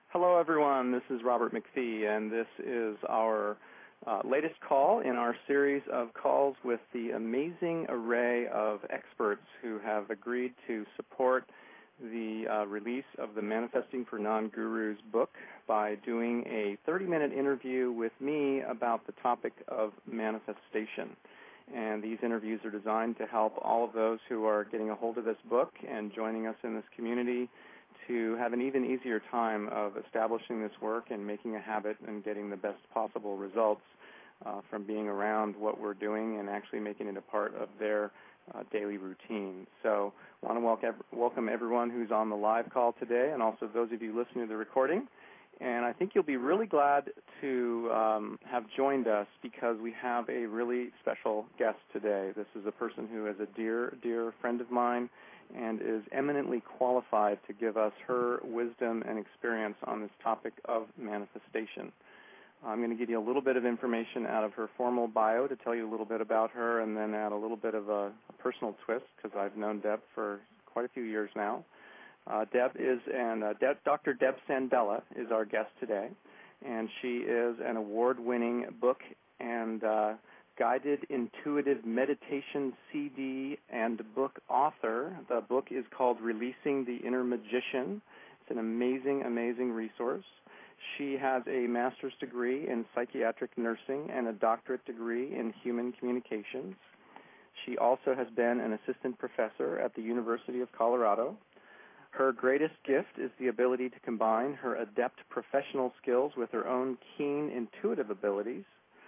Hello, everyone. This is Robert McPhee, and this is our latest call in our series of calls with the amazing array of experts who have agreed to support the release of the Manifesting for Non-Gurus book by doing a 30-minute interview with me about the topic of manifestation. And these interviews are designed to help all of those who are getting a hold of this book and joining us in this community to have an even easier time of establishing this work and making a habit and getting the best possible results from being around what we're doing and actually making it a part of their daily routine. So I want to welcome everyone who's on the live call today and also those of you listening to the recording. And I think you'll be really glad to have joined us because we have a really special guest today. This is a person who is a dear, dear friend of mine and is eminently qualified to give us her wisdom and experience on this topic of manifestation. I'm going to give you a little bit of information out of her formal bio to tell you a little bit about her and then add a little bit of a personal twist because I've known Deb for quite a few years now. Dr. Deb Sandella is our guest today, and she is an award-winning book and guided intuitive meditation CD and book author. The book is called Releasing the Inner Magician. It's an amazing, amazing resource. She has a master's degree in psychiatric nursing and a doctorate degree in human communications. She also has been an assistant professor at the University of Colorado. Her greatest gift is the ability to combine her adept professional skills with her own keen intuitive abilities.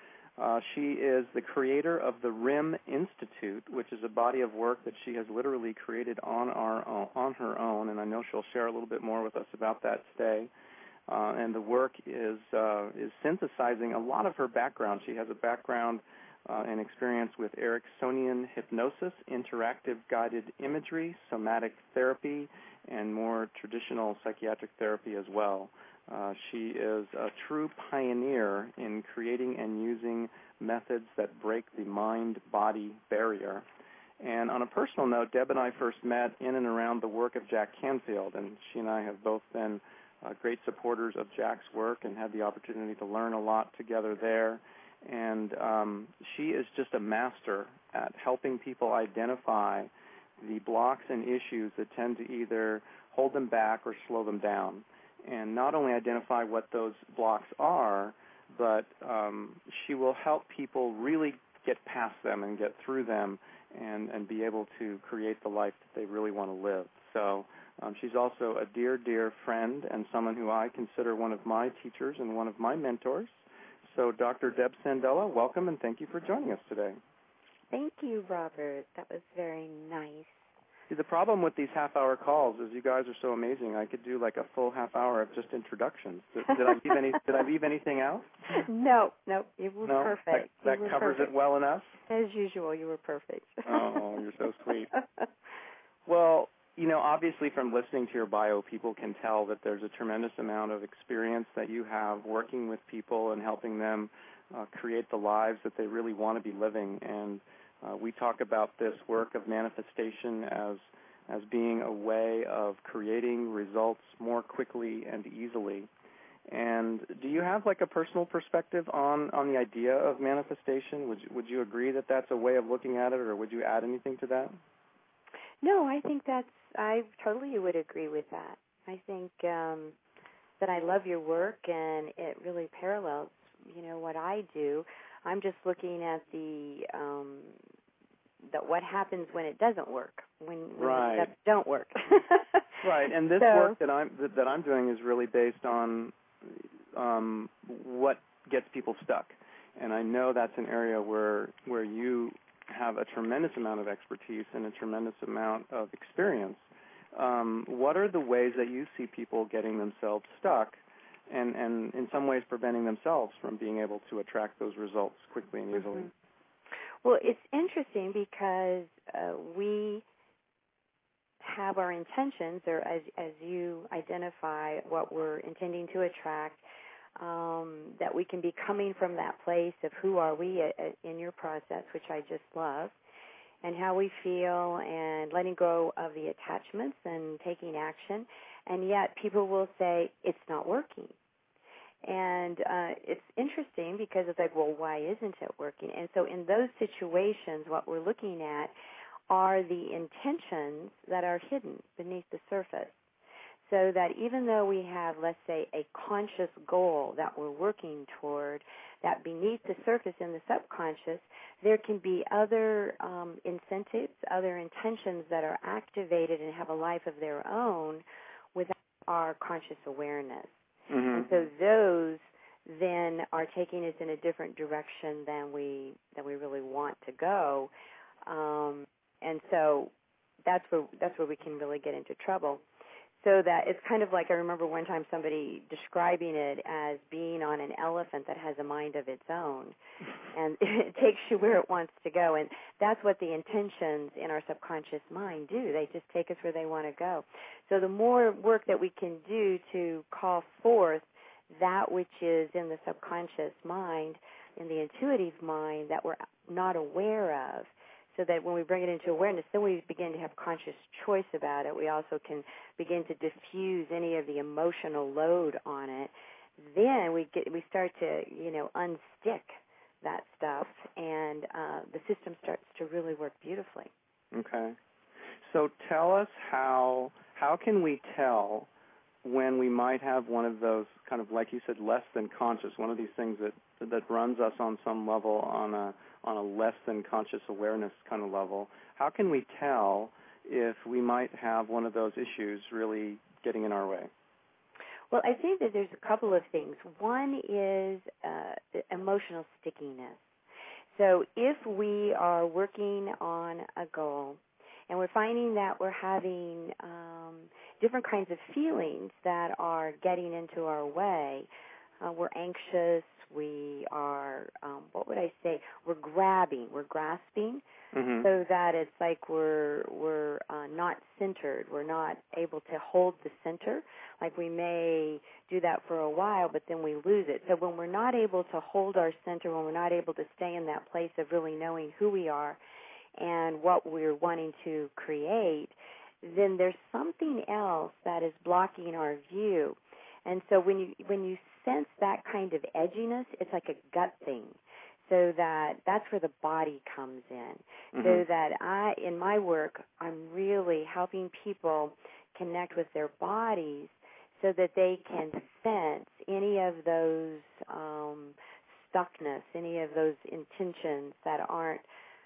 She is the creator of the RIM Institute, which is a body of work that she has literally created on her own, and I know she'll share a little bit more with us about that today. And the work is synthesizing a lot of her background. She has a background and experience with Ericksonian hypnosis, interactive guided imagery, somatic therapy, and more traditional psychiatric therapy as well. She is a true pioneer in creating and using methods that break the mind-body barrier. And on a personal note, Deb and I first met in and around the work of Jack Canfield, and she and I have both been great supporters of Jack's work and had the opportunity to learn a lot together there. And she is just a master at helping people identify the blocks and issues that tend to either hold them back or slow them down. And not only identify what those blocks are, but she will help people really get past them and get through them and be able to create the life that they really want to live. So she's also a dear, dear friend and someone who I consider one of my teachers and one of my mentors. So Dr. Deb Sandella, welcome and thank you for joining us today. Thank you, Robert. That was very nice. See, the problem with these half-hour calls is you guys are so amazing. I could do like a full half hour of just introductions. Did I leave anything out? No, you were perfect. That covers it well enough? As usual, you were perfect. Oh, you're so sweet. Well, you know, obviously from listening to your bio, people can tell that there's a tremendous amount of experience that you have working with people and helping them create the lives that they really want to be living. And we talk about this work of manifestation as being a way of creating results more quickly and easily. And do you have like a personal perspective on the idea of manifestation? Would you agree that that's a way of looking at it, or would you add anything to that? No, I think I totally would agree with that. I think that I love your work, and it really parallels, what I do. I'm just looking at what happens when it doesn't work, when the steps don't work. Right, and this work that I'm doing is really based on what gets people stuck, and I know that's an area where you have a tremendous amount of expertise and a tremendous amount of experience. What are the ways that you see people getting themselves stuck and in some ways preventing themselves from being able to attract those results quickly and easily? Mm-hmm. Well, it's interesting because we have our intentions, or as you identify what we're intending to attract, that we can be coming from that place of who are we in your process, which I just love, and how we feel, and letting go of the attachments and taking action. And yet people will say, it's not working. And it's interesting because it's like, well, why isn't it working? And so in those situations, what we're looking at are the intentions that are hidden beneath the surface. So that even though we have, let's say, a conscious goal that we're working toward, that beneath the surface in the subconscious, there can be other incentives, other intentions that are activated and have a life of their own without our conscious awareness. Mm-hmm. And so those then are taking us in a different direction than we really want to go. And so that's where we can really get into trouble. So that it's kind of like, I remember one time somebody describing it as being on an elephant that has a mind of its own, and it takes you where it wants to go. And that's what the intentions in our subconscious mind do. They just take us where they want to go. So the more work that we can do to call forth that which is in the subconscious mind, in the intuitive mind that we're not aware of, so that when we bring it into awareness, then we begin to have conscious choice about it. We also can begin to diffuse any of the emotional load on it. Then we start to, unstick that stuff, and the system starts to really work beautifully. Okay. So tell us how can we tell when we might have one of those kind of, like you said, less than conscious, one of these things that runs us on some level on a less than conscious awareness kind of level. How can we tell if we might have one of those issues really getting in our way? Well, I think that there's a couple of things. One is emotional stickiness. So if we are working on a goal and we're finding that we're having different kinds of feelings that are getting into our way, we're anxious, we are, we're grabbing, we're grasping, mm-hmm. so that it's like we're not centered. We're not able to hold the center. Like we may do that for a while, but then we lose it. So when we're not able to hold our center, when we're not able to stay in that place of really knowing who we are and what we're wanting to create, then there's something else that is blocking our view. And so when you sense that kind of edginess, it's like a gut thing. So that's where the body comes in. Mm-hmm. So that in my work, I'm really helping people connect with their bodies so that they can sense any of those stuckness, any of those intentions that aren't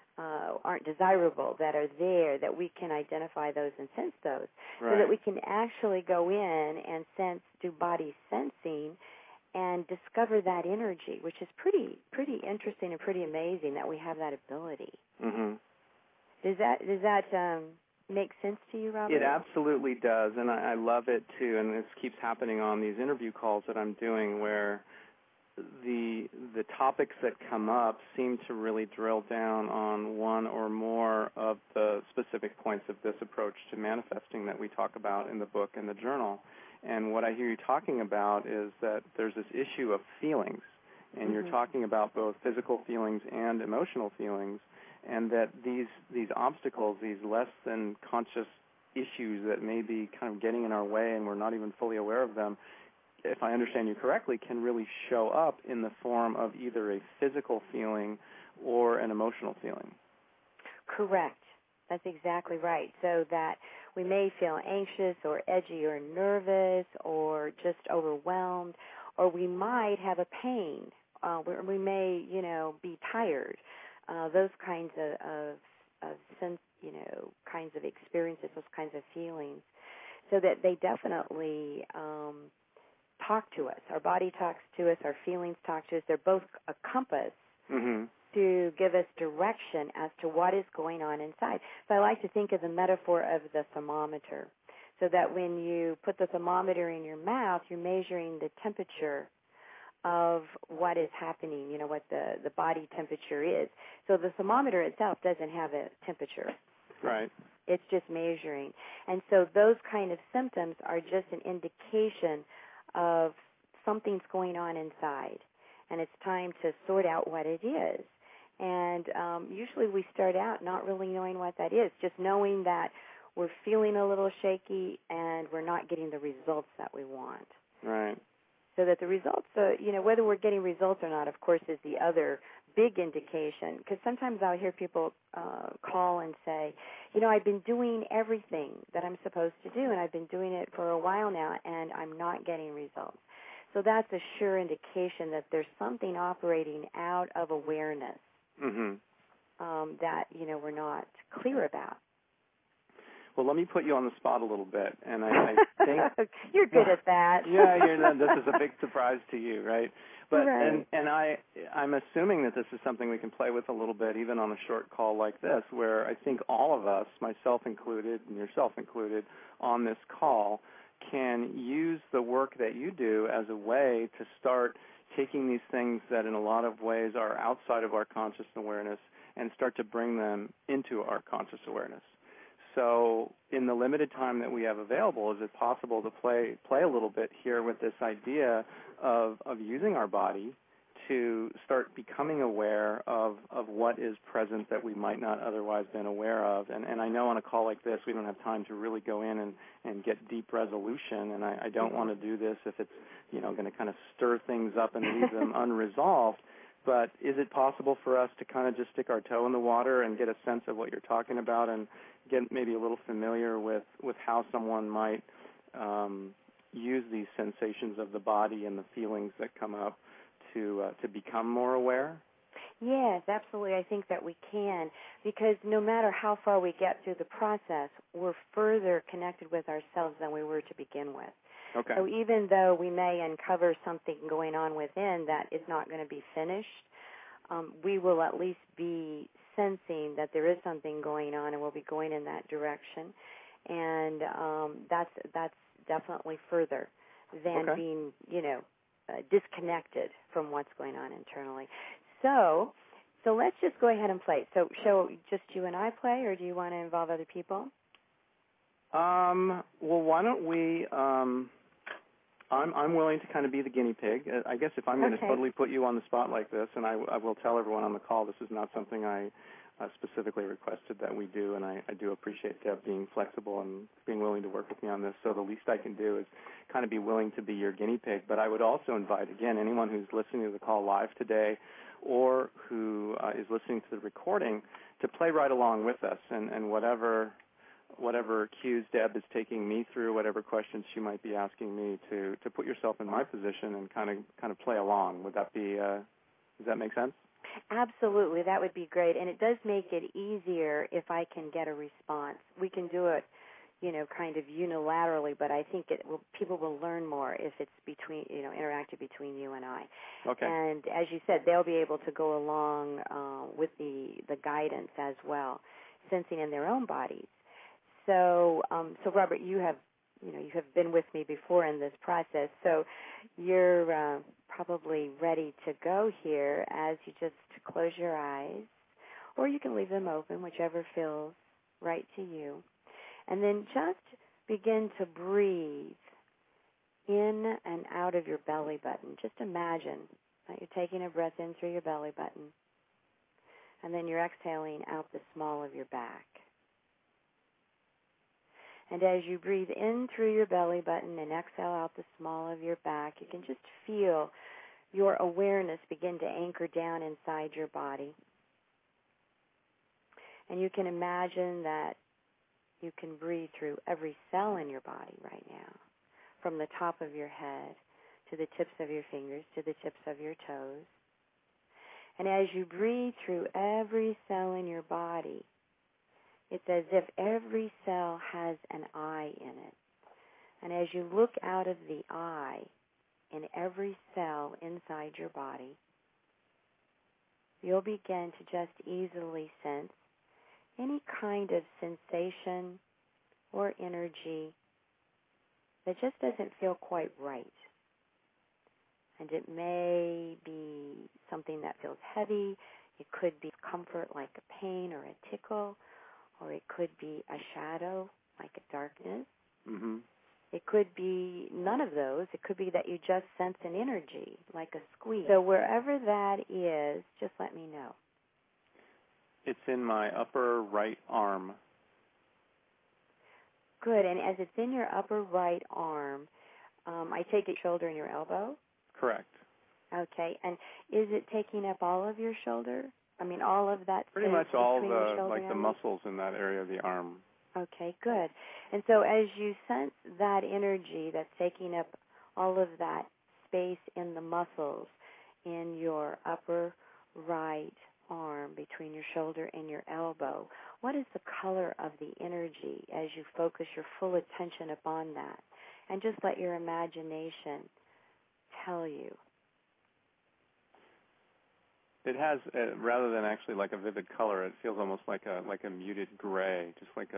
desirable, that are there, that we can identify those and sense those, right. So that we can actually go in and do body sensing and discover that energy, which is pretty interesting and pretty amazing that we have that ability. Mm-hmm. Does that make sense to you, Robert? It absolutely does, and I love it too. And this keeps happening on these interview calls that I'm doing, where the topics that come up seem to really drill down on one or more of the specific points of this approach to manifesting that we talk about in the book and the journal. And what I hear you talking about is that there's this issue of feelings, and mm-hmm. you're talking about both physical feelings and emotional feelings, and that these obstacles, these less than conscious issues that may be kind of getting in our way and we're not even fully aware of them, if I understand you correctly, can really show up in the form of either a physical feeling or an emotional feeling. Correct. That's exactly right. So that we may feel anxious or edgy or nervous or just overwhelmed, or we might have a pain. We may, be tired. Those kinds of sense, kinds of experiences, those kinds of feelings. So that they definitely talk to us. Our body talks to us. Our feelings talk to us. They're both a compass mm-hmm. to give us direction as to what is going on inside. So I like to think of the metaphor of the thermometer, so that when you put the thermometer in your mouth, you're measuring the temperature of what is happening, what the body temperature is. So the thermometer itself doesn't have a temperature. Right. It's just measuring. And so those kind of symptoms are just an indication of something's going on inside, and it's time to sort out what it is. And usually we start out not really knowing what that is, just knowing that we're feeling a little shaky, and we're not getting the results that we want. Right. So that the results, whether we're getting results or not, of course, is the other big indication. Because sometimes I'll hear people call and say, I've been doing everything that I'm supposed to do, and I've been doing it for a while now, and I'm not getting results. So that's a sure indication that there's something operating out of awareness that, we're not clear about. Well, let me put you on the spot a little bit, and I think you're good at that. Yeah, this is a big surprise to you, right? But right. and I'm assuming that this is something we can play with a little bit, even on a short call like this, where I think all of us, myself included, and yourself included, on this call, can use the work that you do as a way to start taking these things that in a lot of ways are outside of our conscious awareness and start to bring them into our conscious awareness. So in the limited time that we have available, is it possible to play a little bit here with this idea of using our body to start becoming aware of what is present that we might not otherwise been aware of? And I know on a call like this we don't have time to really go in and get deep resolution, and I don't want to do this if it's going to kind of stir things up and leave them unresolved. But is it possible for us to kind of just stick our toe in the water and get a sense of what you're talking about and get maybe a little familiar with how someone might use these sensations of the body and the feelings that come up to become more aware? Yes, absolutely. I think that we can, because no matter how far we get through the process, we're further connected with ourselves than we were to begin with. Okay. So even though we may uncover something going on within that is not going to be finished, we will at least be sensing that there is something going on, and we'll be going in that direction. And that's definitely further than being, disconnected from what's going on internally. So let's just go ahead and play. So shall just you and I play, or do you want to involve other people? Well, why don't we? I'm willing to kind of be the guinea pig. I guess if I'm going to totally put you on the spot like this, and I will tell everyone on the call, this is not something I specifically requested that we do, and I do appreciate Deb being flexible and being willing to work with me on this. So the least I can do is kind of be willing to be your guinea pig. But I would also invite, again, anyone who's listening to the call live today or who is listening to the recording to play right along with us, and whatever cues Deb is taking me through, whatever questions she might be asking me, to put yourself in my position and kind of play along. Would that be? Does that make sense? Absolutely, that would be great, and it does make it easier if I can get a response. We can do it, kind of unilaterally, but I think people will learn more if it's interactive between you and I. Okay. And as you said, they'll be able to go along with the guidance as well, sensing in their own bodies. So Robert, you have been with me before in this process, so you're probably ready to go here as you just close your eyes, or you can leave them open, whichever feels right to you, and then just begin to breathe in and out of your belly button. Just imagine that you're taking a breath in through your belly button, and then you're exhaling out the small of your back. And as you breathe in through your belly button and exhale out the small of your back, you can just feel your awareness begin to anchor down inside your body. And you can imagine that you can breathe through every cell in your body right now, from the top of your head to the tips of your fingers to the tips of your toes. And as you breathe through every cell in your body, it's as if every cell has an eye in it. And as you look out of the eye in every cell inside your body, you'll begin to just easily sense any kind of sensation or energy that just doesn't feel quite right. And it may be something that feels heavy. It could be comfort like a pain or a tickle, or it could be a shadow like a darkness. Mm-hmm. It could be none of those. It could be that you just sense an energy like a squeeze. So wherever that is, just let me know. It's in my upper right arm. Good. And as it's in your upper right arm, I take it shoulder and your elbow? Correct. Okay. And is it taking up all of your shoulder? I mean, all of that Pretty space much all between your the shoulder like and the elbow? muscles in that area of the arm. Okay, good. And so as you sense that energy that's taking up all of that space in the muscles in your upper right arm between your shoulder and your elbow, what is the color of the energy as you focus your full attention upon that? And just let your imagination tell you. It has, rather than actually like a vivid color, it feels almost like a muted gray, just like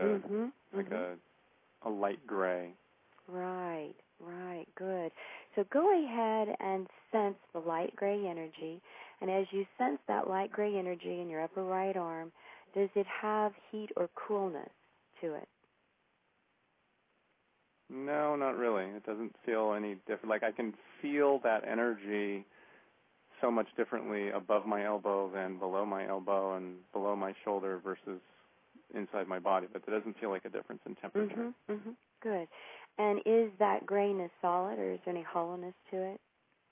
a light gray. Right, good. So go ahead and sense the light gray energy, and as you sense that light gray energy in your upper right arm, does it have heat or coolness to it? No, not really. It doesn't feel any different. Like I can feel that energy so much differently above my elbow than below my elbow and below my shoulder versus inside my body, but there doesn't feel like a difference in temperature. Good. And is that grayness solid, or is there any hollowness to it?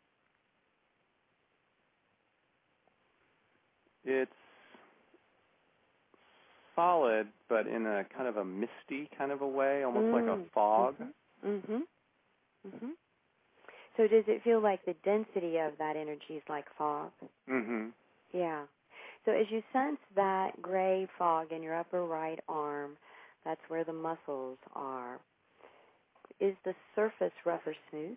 It's solid, but in a kind of a misty kind of a way, almost like a fog. So does it feel like the density of that energy is like fog? Yeah. So as you sense that gray fog in your upper right arm, that's where the muscles are. Is the surface rough or smooth?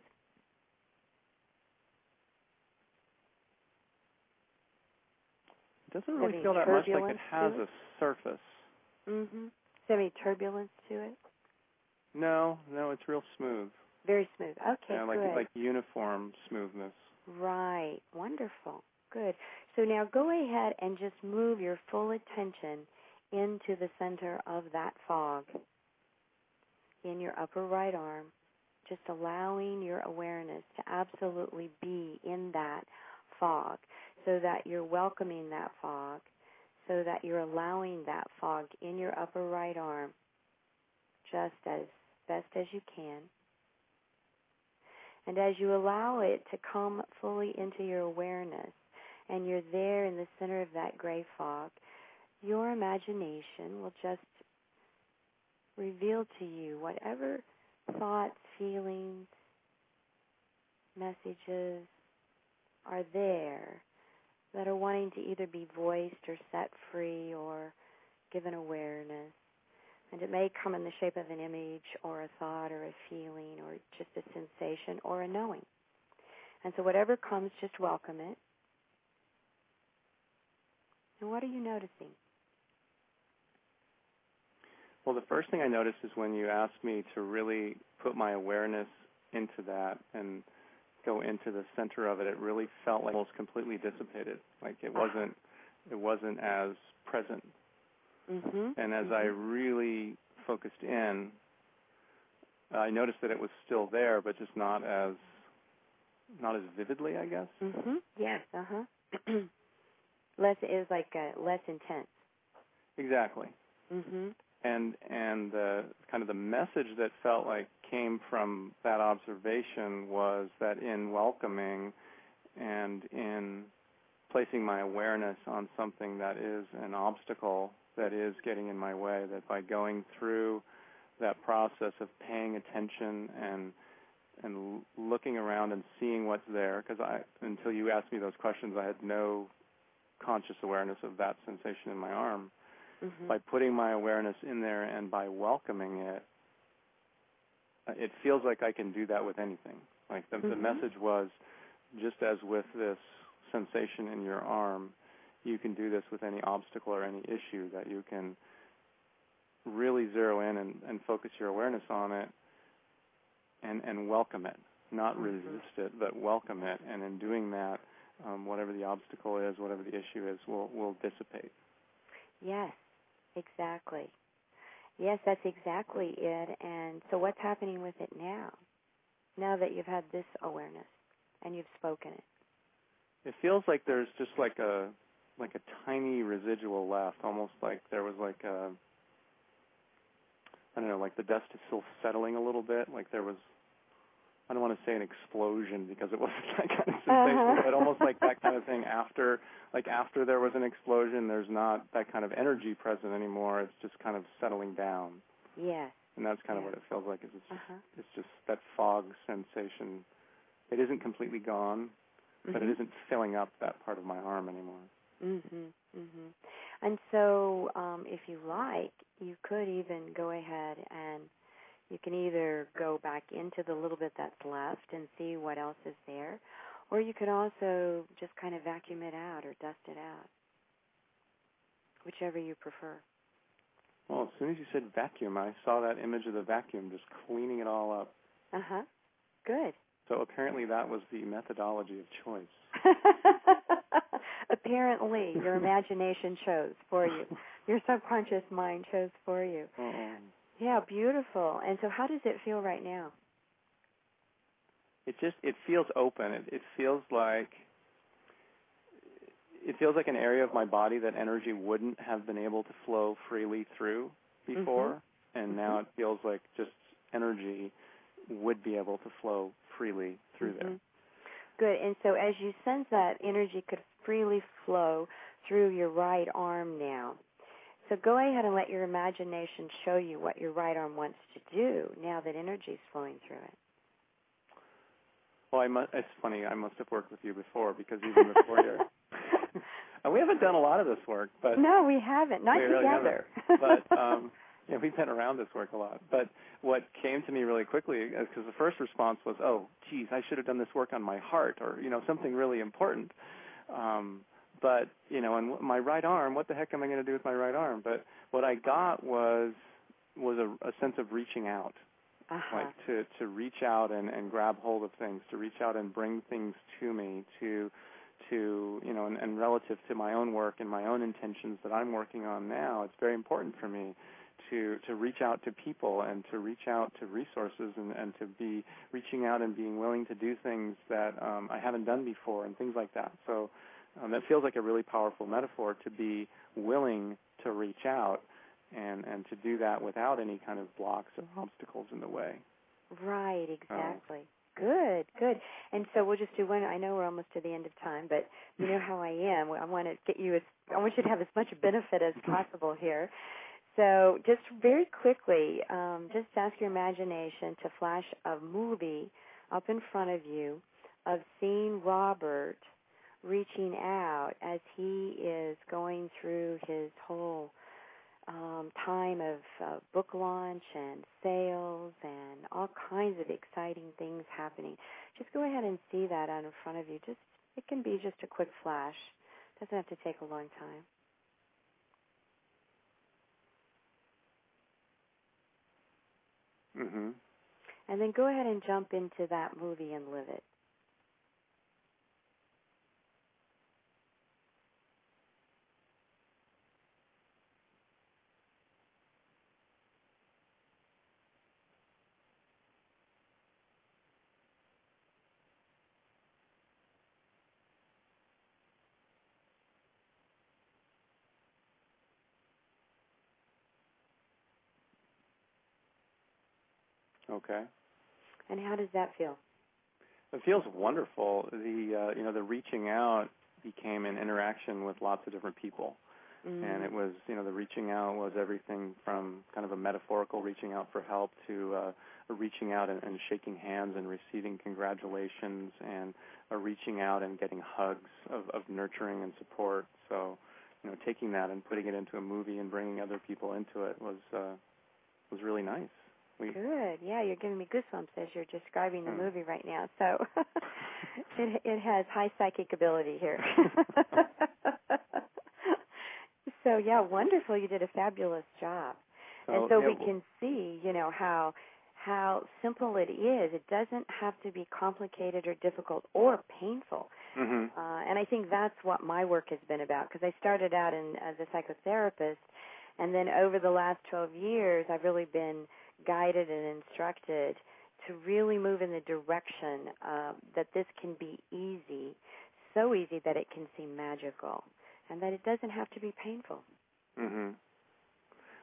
It doesn't really feel that much like it has a surface. Is there any turbulence to it? No, it's real smooth. Very smooth. Okay, yeah, good. Like uniform smoothness. Right. Wonderful. Good. So now go ahead and just move your full attention into the center of that fog in your upper right arm, just allowing your awareness to absolutely be in that fog so that you're welcoming that fog, so that you're allowing that fog in your upper right arm just as best as you can. And as you allow it to come fully into your awareness, and you're there in the center of that gray fog, your imagination will just reveal to you whatever thoughts, feelings, messages are there that are wanting to either be voiced or set free or given awareness. And it may come in the shape of an image or a thought or a feeling or just a sensation or a knowing. And so whatever comes, just welcome it. And what are you noticing? Well, the first thing I noticed is when you asked me to really put my awareness into that and go into the center of it, it really felt like almost completely dissipated. Like it wasn't as present. And as I really focused in, I noticed that it was still there, but just not as vividly, I guess. Yes. Less is like less intense. Exactly. And kind of the message that felt like came from that observation was that in welcoming and in placing my awareness on something that is an obstacle that is getting in my way, that by going through that process of paying attention and looking around and seeing what's there, because until you asked me those questions, I had no conscious awareness of that sensation in my arm. By putting my awareness in there and by welcoming it, it feels like I can do that with anything. Like the message was, just as with this sensation in your arm, you can do this with any obstacle or any issue, that you can really zero in and focus your awareness on it and welcome it, not resist it, but welcome it. And in doing that, whatever the obstacle is, whatever the issue is, will dissipate. Yes, exactly. Yes, that's exactly it. And so what's happening with it now that you've had this awareness and you've spoken it? It feels like there's just like a tiny residual left, almost like there was like I don't know, like the dust is still settling a little bit, like there was, I don't want to say an explosion because it wasn't that kind of sensation, but almost like that kind of thing after there was an explosion, there's not that kind of energy present anymore. It's just kind of settling down. Yes. And that's kind of what it feels like. It's just that fog sensation. It isn't completely gone, but it isn't filling up that part of my arm anymore. And so, if you like, you could even go ahead and you can either go back into the little bit that's left and see what else is there, or you could also just kind of vacuum it out or dust it out, whichever you prefer. Well, as soon as you said vacuum, I saw that image of the vacuum just cleaning it all up. Good. So apparently that was the methodology of choice. Apparently, your imagination chose for you. Your subconscious mind chose for you. Yeah, beautiful. And so how does it feel right now? It feels open. It feels like an area of my body that energy wouldn't have been able to flow freely through before, and now it feels like just energy would be able to flow freely through there. Good. And so as you sense that energy could freely flow through your right arm now, so go ahead and let your imagination show you what your right arm wants to do now that energy is flowing through it. Well, it's funny. I must have worked with you before because even before you, we haven't done a lot of this work, but no, we haven't. Not together. But we've been around this work a lot. But what came to me really quickly, because the first response was, "Oh, geez, I should have done this work on my heart, or something really important." But and my right arm, what the heck am I going to do with my right arm? But what I got was a sense of reaching out. Like to reach out and grab hold of things, to reach out and bring things to me, and relative to my own work and my own intentions that I'm working on now, it's very important for me to reach out to people and to reach out to resources and to be reaching out and being willing to do things that I haven't done before and things like that. So that feels like a really powerful metaphor, to be willing to reach out and to do that without any kind of blocks or obstacles in the way. Right, exactly. Good. And so we'll just do one. I know we're almost to the end of time, but you know how I am. I want you to have as much benefit as possible here. So just very quickly, just ask your imagination to flash a movie up in front of you of seeing Robert reaching out as he is going through his whole time of book launch and sales and all kinds of exciting things happening. Just go ahead and see that out in front of you. It can be just a quick flash. It doesn't have to take a long time. And then go ahead and jump into that movie and live it. Okay. And how does that feel? It feels wonderful. The reaching out became an interaction with lots of different people. And it was, the reaching out was everything from kind of a metaphorical reaching out for help to a reaching out and shaking hands and receiving congratulations, and a reaching out and getting hugs of nurturing and support. So, taking that and putting it into a movie and bringing other people into it was really nice. Good. Yeah, you're giving me goosebumps as you're describing the movie right now. So it has high psychic ability here. So, yeah, wonderful. You did a fabulous job. And so we can see, how simple it is. It doesn't have to be complicated or difficult or painful. And I think that's what my work has been about, because I started out as a psychotherapist, and then over the last 12 years, I've really been guided and instructed to really move in the direction that this can be easy, so easy that it can seem magical, and that it doesn't have to be painful.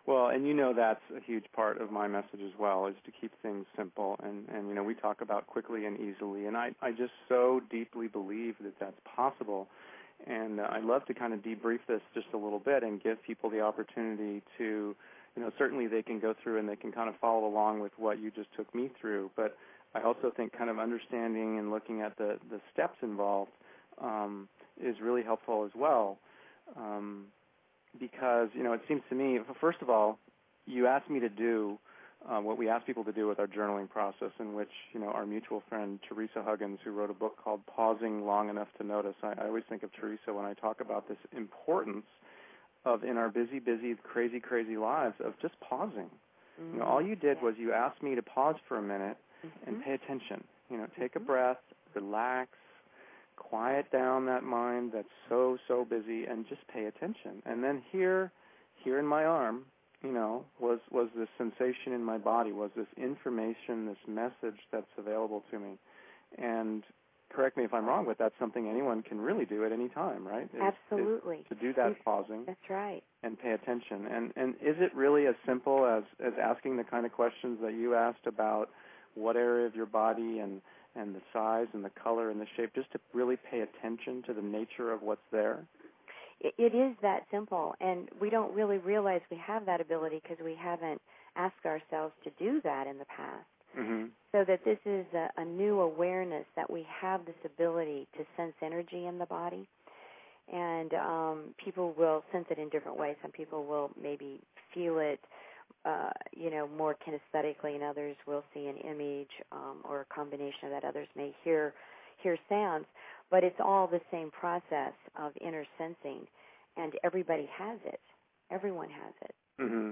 Well, and you know that's a huge part of my message as well, is to keep things simple. And you know, we talk about quickly and easily, and I just so deeply believe that that's possible. And I'd love to kind of debrief this just a little bit and give people the opportunity to, you know, certainly they can go through and they can kind of follow along with what you just took me through. But I also think kind of understanding and looking at the steps involved is really helpful as well. Because, you know, it seems to me, first of all, you asked me to do what we ask people to do with our journaling process, in which, you know, our mutual friend Teresa Huggins, who wrote a book called Pausing Long Enough to Notice. I always think of Teresa when I talk about this importance of, in our busy, crazy, crazy lives, of just pausing. Mm-hmm. You know, all you did was you asked me to pause for a minute and pay attention. You know, take a breath, relax, quiet down that mind that's so busy, and just pay attention. And then here in my arm, you know, was this sensation in my body, was this information, this message that's available to me. And correct me if I'm wrong, but that's something anyone can really do at any time, right? Absolutely. To do that pausing. That's right. And pay attention. And is it really as simple as asking the kind of questions that you asked about what area of your body and the size and the color and the shape, just to really pay attention to the nature of what's there? It is that simple, and we don't really realize we have that ability because we haven't asked ourselves to do that in the past. Mm-hmm. So that this is a new awareness that we have this ability to sense energy in the body, and people will sense it in different ways. Some people will maybe feel it you know, more kinesthetically, and others will see an image or a combination of that. Others may hear sounds, but it's all the same process of inner sensing, and everybody has it. Everyone has it. Mm-hmm.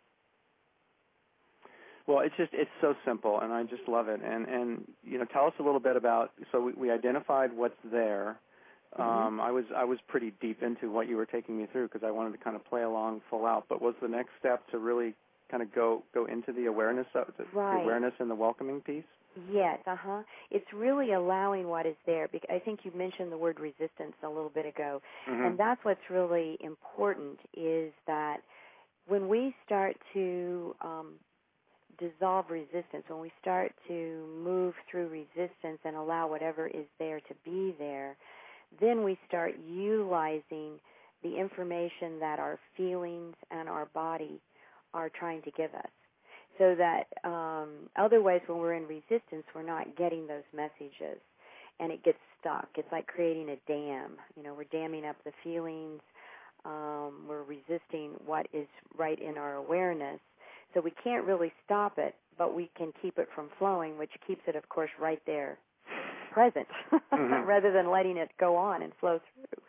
Well, it's so simple, and I just love it. And you know, tell us a little bit about. So we identified what's there. Mm-hmm. I was pretty deep into what you were taking me through because I wanted to kind of play along full out. But was the next step to really kind of go into the awareness of the awareness and the welcoming piece? Yes, It's really allowing what is there. I think you mentioned the word resistance a little bit ago, and that's what's really important, is that when we start to dissolve resistance, when we start to move through resistance and allow whatever is there to be there, then we start utilizing the information that our feelings and our body are trying to give us. So that otherwise, when we're in resistance, we're not getting those messages, and it gets stuck. It's like creating a dam. You know, we're damming up the feelings. We're resisting what is right in our awareness. So we can't really stop it, but we can keep it from flowing, which keeps it, of course, right there, present, rather than letting it go on and flow through.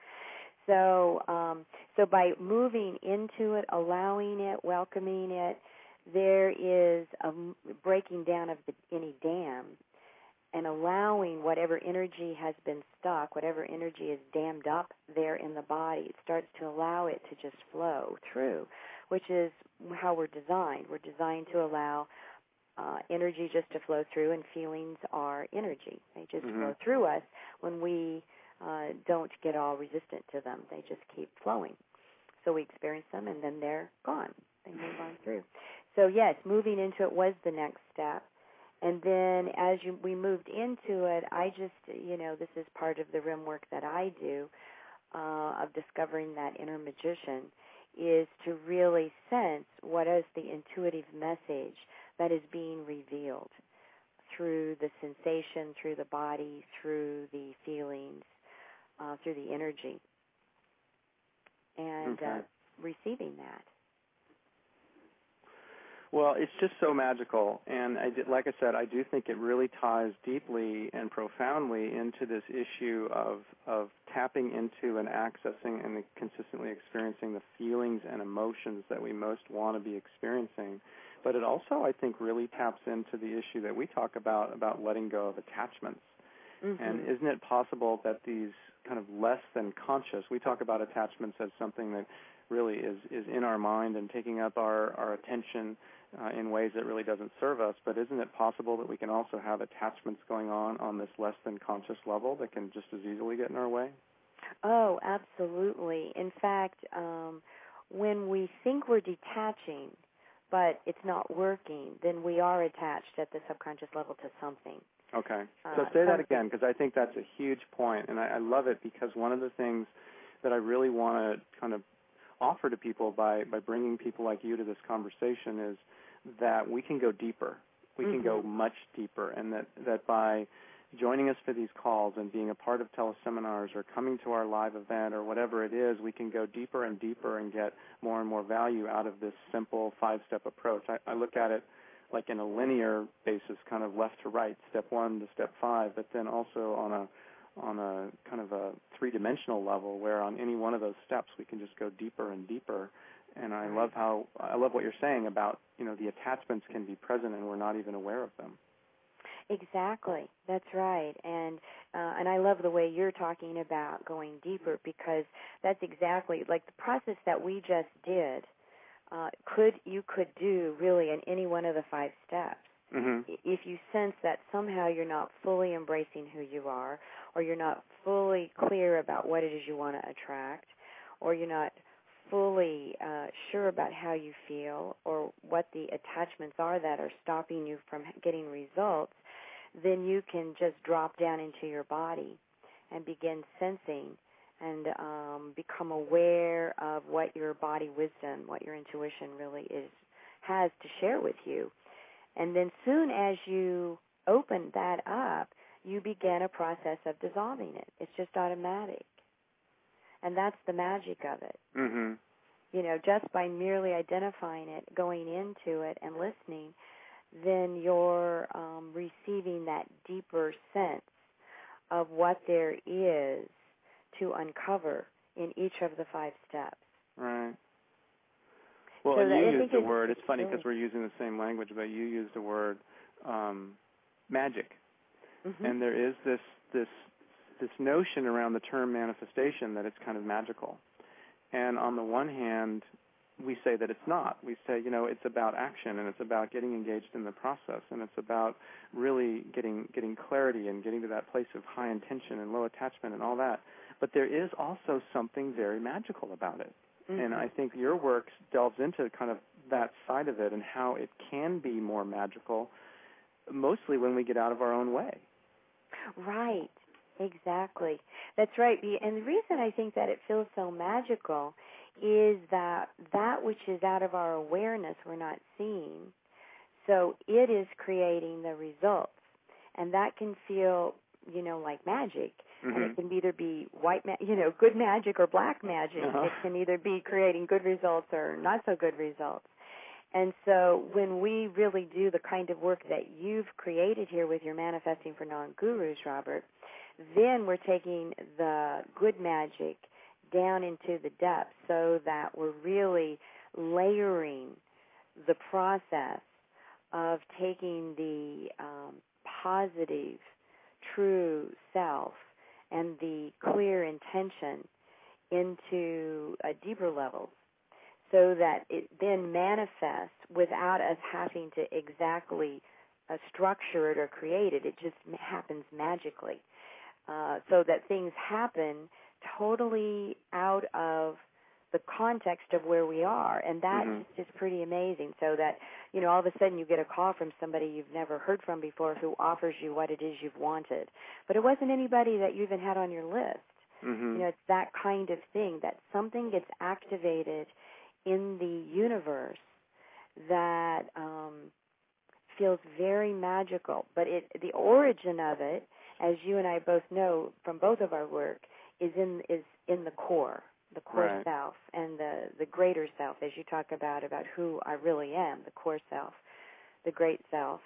So by moving into it, allowing it, welcoming it, there is a breaking down of any dam, and allowing whatever energy has been stuck, whatever energy is dammed up there in the body, it starts to allow it to just flow through, which is how we're designed. We're designed to allow energy just to flow through, and feelings are energy. They just flow through us when we don't get all resistant to them. They just keep flowing. So we experience them, and then they're gone. They move on through. So, yes, moving into it was the next step. And then as we moved into it, I just, you know, this is part of the RIM work that I do of discovering that inner magician, is to really sense what is the intuitive message that is being revealed through the sensation, through the body, through the feelings, through the energy, and receiving that. Well, it's just so magical, and like I said, I do think it really ties deeply and profoundly into this issue of tapping into and accessing and consistently experiencing the feelings and emotions that we most want to be experiencing. But it also, I think, really taps into the issue that we talk about letting go of attachments. Mm-hmm. And isn't it possible that these kind of less than conscious, we talk about attachments as something that really is in our mind and taking up our attention in ways that really doesn't serve us, but isn't it possible that we can also have attachments going on this less than conscious level that can just as easily get in our way? Oh, absolutely. In fact, when we think we're detaching, but it's not working, then we are attached at the subconscious level to something. Okay. So say that again, because I think that's a huge point, and I love it because one of the things that I really want to kind of offer to people by bringing people like you to this conversation is that we can go deeper. We can go much deeper, and that by joining us for these calls and being a part of teleseminars or coming to our live event or whatever it is, we can go deeper and deeper and get more and more value out of this simple 5-step approach. I look at it like in a linear basis, kind of left to right, step 1 to step 5, but then also on a kind of a 3-dimensional level where on any one of those steps we can just go deeper and deeper. And I love what you're saying about, the attachments can be present and we're not even aware of them. Exactly. That's right. And I love the way you're talking about going deeper, because that's exactly like the process that we just did. You could do really in any one of the 5 steps. Mm-hmm. If you sense that somehow you're not fully embracing who you are, or you're not fully clear about what it is you want to attract, or you're not fully sure about how you feel or what the attachments are that are stopping you from getting results, then you can just drop down into your body and begin sensing and become aware of what your body wisdom, what your intuition really has to share with you. And then soon as you open that up, you begin a process of dissolving it. It's just automatic. And that's the magic of it. Mm-hmm. Just by merely identifying it, going into it, and listening, then you're receiving that deeper sense of what there is to uncover in each of the 5 steps. Right. Well, so and you used the word, it's funny because we're using the same language, but you used the word magic. Mm-hmm. And there is this notion around the term manifestation that it's kind of magical. And on the one hand, we say that it's not. We say, it's about action, and it's about getting engaged in the process, and it's about really getting clarity and getting to that place of high intention and low attachment and all that. But there is also something very magical about it. Mm-hmm. And I think your work delves into kind of that side of it and how it can be more magical, mostly when we get out of our own way. Right. Exactly. That's right. And the reason I think that it feels so magical is that which is out of our awareness we're not seeing. So it is creating the results. And that can feel, like magic. Mm-hmm. And it can either be good magic or black magic. Uh-huh. It can either be creating good results or not so good results. And so when we really do the kind of work that you've created here with your Manifesting for Non-Gurus, Robert, then we're taking the good magic down into the depths so that we're really layering the process of taking the positive, true self and the clear intention into deeper levels so that it then manifests without us having to exactly structure it or create it. It just happens magically. So that things happen totally out of the context of where we are, and that just is pretty amazing. So that, all of a sudden you get a call from somebody you've never heard from before who offers you what it is you've wanted. But it wasn't anybody that you even had on your list. Mm-hmm. It's that kind of thing, that something gets activated in the universe that feels very magical. But the origin of it, as you and I both know from both of our work, is in the core right. self, and the greater self, as you talk about who I really am, the core self, the great self.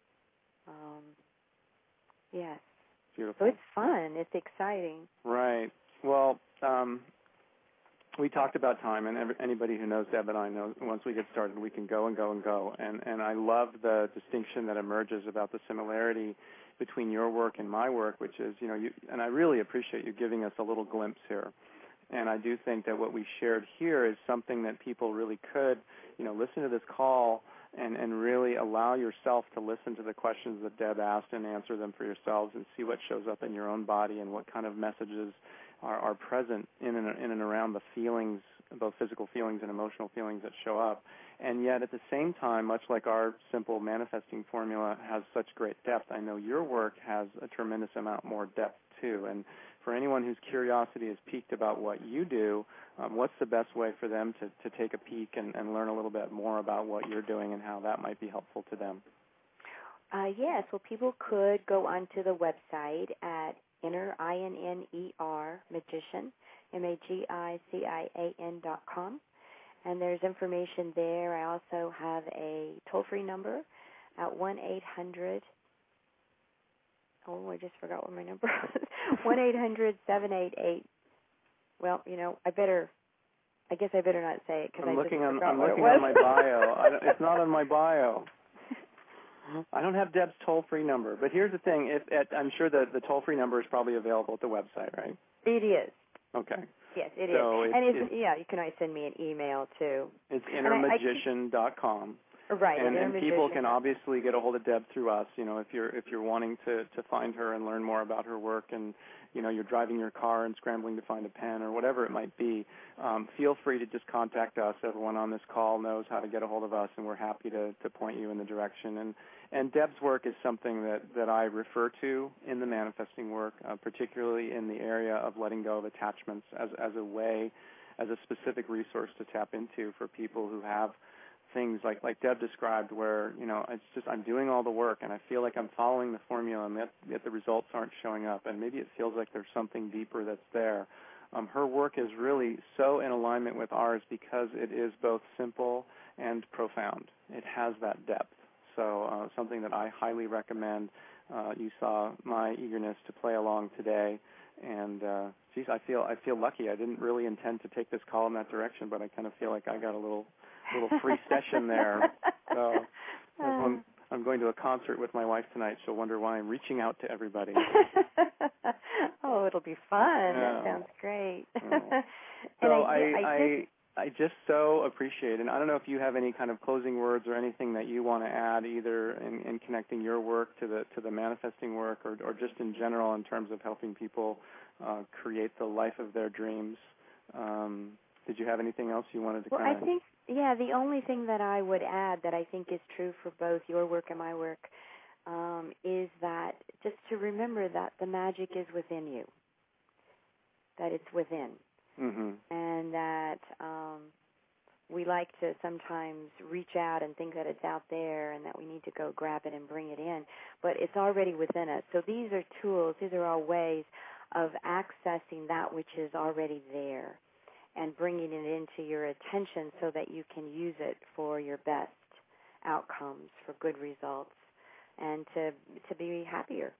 Yes. Beautiful. So it's fun. It's exciting. Right. Well, we talked about time, and anybody who knows Deb and I knows once we get started, we can go and go and go. And I love the distinction that emerges about the similarity between your work and my work, which is, and I really appreciate you giving us a little glimpse here. And I do think that what we shared here is something that people really could, listen to this call and really allow yourself to listen to the questions that Deb asked and answer them for yourselves and see what shows up in your own body and what kind of messages are present in and around the feelings, both physical feelings and emotional feelings that show up. And yet at the same time, much like our simple manifesting formula has such great depth, I know your work has a tremendous amount more depth too. And for anyone whose curiosity is piqued about what you do, what's the best way for them to take a peek and learn a little bit more about what you're doing and how that might be helpful to them? Yes, well, people could go onto the website at Inner, I-N-N-E-R, Magician, MAGICIAN.com, and there's information there. I also have a toll-free number at 1-800, I just forgot what my number was, 1-800-788, well, I guess I better not say it because I just forgot what it was. I'm looking on my bio. It's not on my bio. I don't have Deb's toll-free number, but here's the thing. I'm sure that the toll-free number is probably available at the website, right? It is. Okay. Yes, it is. And you can always send me an email, too. It's innermagician.com. Right. And people can obviously get a hold of Deb through us, if you're wanting to find her and learn more about her work and, you're driving your car and scrambling to find a pen or whatever it might be, feel free to just contact us. Everyone on this call knows how to get a hold of us, and we're happy to point you in the direction. And Deb's work is something that I refer to in the manifesting work, particularly in the area of letting go of attachments as a specific resource to tap into for people who have things like Deb described where, it's just I'm doing all the work and I feel like I'm following the formula and yet the results aren't showing up, and maybe it feels like there's something deeper that's there. Her work is really so in alignment with ours because it is both simple and profound. It has that depth. So something that I highly recommend. You saw my eagerness to play along today, and I feel lucky. I didn't really intend to take this call in that direction, but I kind of feel like I got a little free session there. So I'm going to a concert with my wife tonight. She'll wonder why I'm reaching out to everybody. Oh, it'll be fun. Yeah. That sounds great. So I just so appreciate it. And I don't know if you have any kind of closing words or anything that you want to add, either in connecting your work to the manifesting work or just in general in terms of helping people create the life of their dreams. Did you have anything else you wanted to kind of... I think, the only thing that I would add that I think is true for both your work and my work is that just to remember that the magic is within you, that it's within. Mm-hmm. And that we like to sometimes reach out and think that it's out there and that we need to go grab it and bring it in, but it's already within us. So these are tools, these are all ways of accessing that which is already there and bringing it into your attention so that you can use it for your best outcomes, for good results, and to be happier.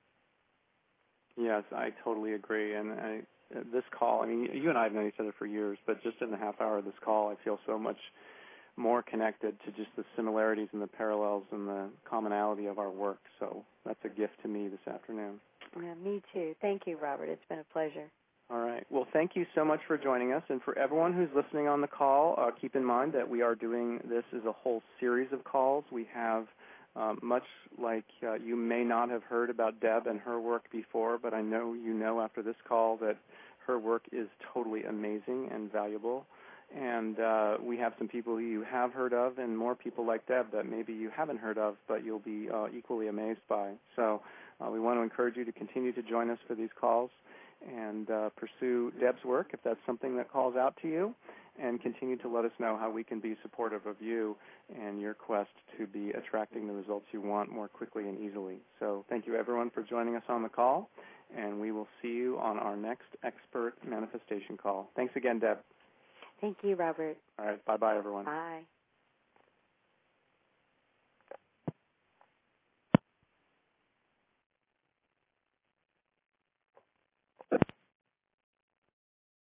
Yes, I totally agree. And this call, you and I have known each other for years, but just in the half hour of this call, I feel so much more connected to just the similarities and the parallels and the commonality of our work. So that's a gift to me this afternoon. Yeah, me too. Thank you, Robert. It's been a pleasure. All right. Well, thank you so much for joining us. And for everyone who's listening on the call, keep in mind that we are doing this as a whole series of calls. We have much like you may not have heard about Deb and her work before, but I know you know after this call that her work is totally amazing and valuable. And we have some people who you have heard of and more people like Deb that maybe you haven't heard of, but you'll be equally amazed by. So we want to encourage you to continue to join us for these calls and pursue Deb's work if that's something that calls out to you, and continue to let us know how we can be supportive of you and your quest to be attracting the results you want more quickly and easily. So thank you, everyone, for joining us on the call, and we will see you on our next expert manifestation call. Thanks again, Deb. Thank you, Robert. All right. Bye-bye, everyone. Bye.